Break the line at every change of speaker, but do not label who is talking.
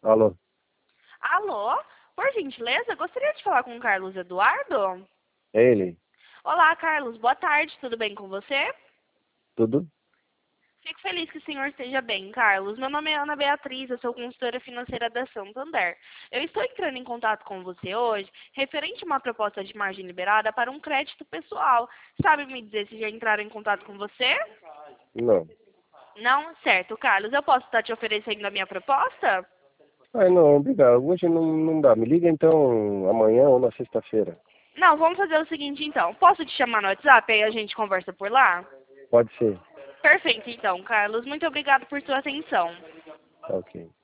Alô?
Alô? Por gentileza, gostaria de falar com o Carlos Eduardo?
É ele?
Olá, Carlos. Boa tarde. Tudo bem com você?
Tudo?
Fico feliz que o senhor esteja bem, Carlos. Meu nome é Ana Beatriz, eu sou consultora financeira da Santander. Eu estou entrando em contato com você hoje, referente a uma proposta de margem liberada para um crédito pessoal. Sabe me dizer se já entraram em contato com você?
Não.
Não? Certo, Carlos. Eu posso estar te oferecendo a minha proposta?
Ai, não, obrigado. Hoje não dá. Me liga então amanhã ou na sexta-feira.
Não, vamos fazer o seguinte então. Posso te chamar no WhatsApp e a gente conversa por lá?
Pode ser.
Perfeito, então, Carlos. Muito obrigado por sua atenção.
Tá ok.